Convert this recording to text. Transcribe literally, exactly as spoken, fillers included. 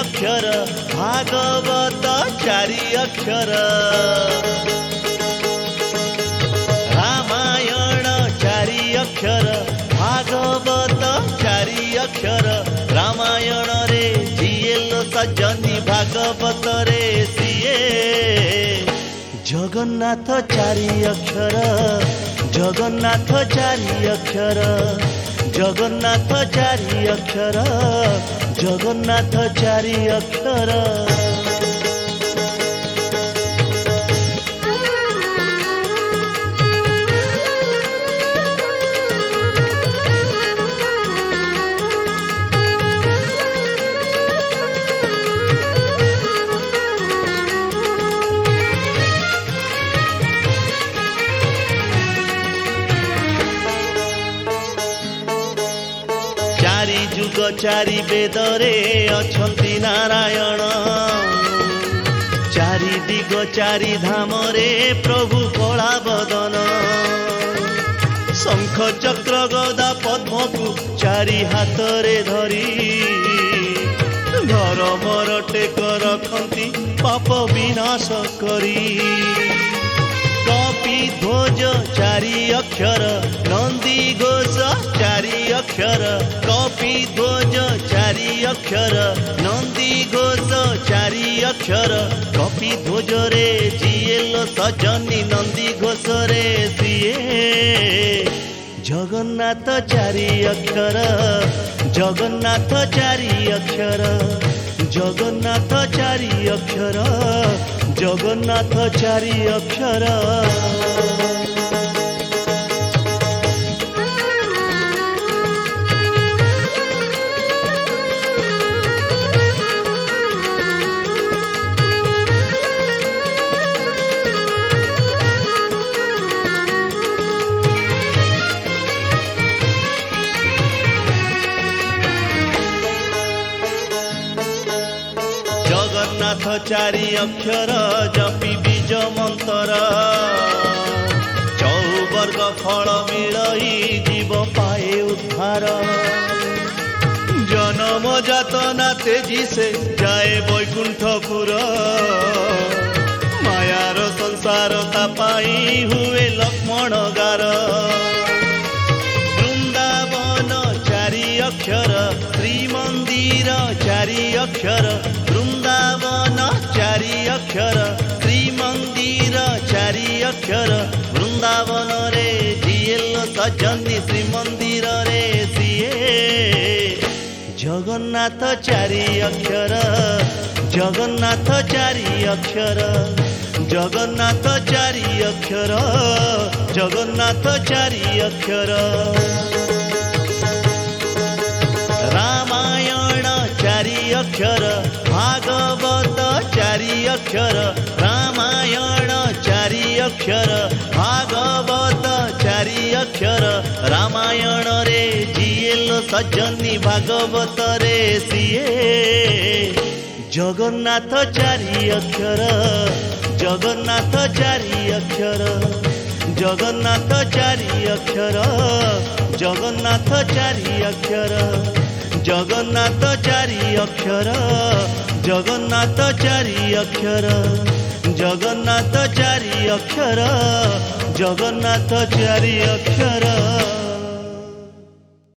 अक्षर भागवत चारि अक्षर रामायण चारि अक्षर भागवत चारि अक्षर रामायण रे जिएलो सजनी भागवत रे सिए जगन्नाथ चारि अक्षर जगन्नाथ चारि अक्षर जगन्नाथ चारि अक्षर जगन्नाथ चारि अक्षर चारि जुग चारि वेदरे अछंती नारायण चारि दिग चारि धामरे प्रभु कला बदन शंख चक्र गदा पद्म को चारि हाथरे धरी धर्मर टेक रखंती पाप विनाश करी कपि ध्वज चारि अक्षर नंदी घोष चारि अक्षर कपि ध्वज चारि अक्षर नंदी घोष चारि अक्षर कपि ध्वज रे जिएलो सजनी नंदी घोष रे सिए जगन्नाथ चारि अक्षर जगन्नाथ चारि अक्षर जगन्नाथ चारि अक्षर जगन्नाथ चारि अक्षर जगन्नाथ चारि अक्षर जपि बीज मंतर चौवर्ग फल मिलई जीव पाए उद्धार जन्म जातना तेजी से जाए वैकुंठपुर मायार संसार ता पाई हुए लक्ष्मण गार वृंदावन चारि अक्षर श्रीमंदिर चारि अक्षर वृंदावन चारि अक्षर श्रीमंदिर चारि अक्षर वृंदावन रे जिएलो सजनी श्रीमंदिर रे सिए जगन्नाथ चारि अक्षर जगन्नाथ चारि अक्षर जगन्नाथ चारि अक्षर जगन्नाथ चारि अक्षर रामायण चारि अक्षर भागवत चारि अक्षर रामायण चारि अक्षर भागवत चारि अक्षर रामायण रे जिएलो सजनी भागवत रे सिए जगन्नाथ चारि अक्षर जगन्नाथ चारि अक्षर जगन्नाथ चारि अक्षर जगन्नाथ चारि अक्षर जगन्नाथ चारि अक्षर जगन्नाथ चारि अक्षर जगन्नाथ चारि अक्षर जगन्नाथ चारि अक्षर।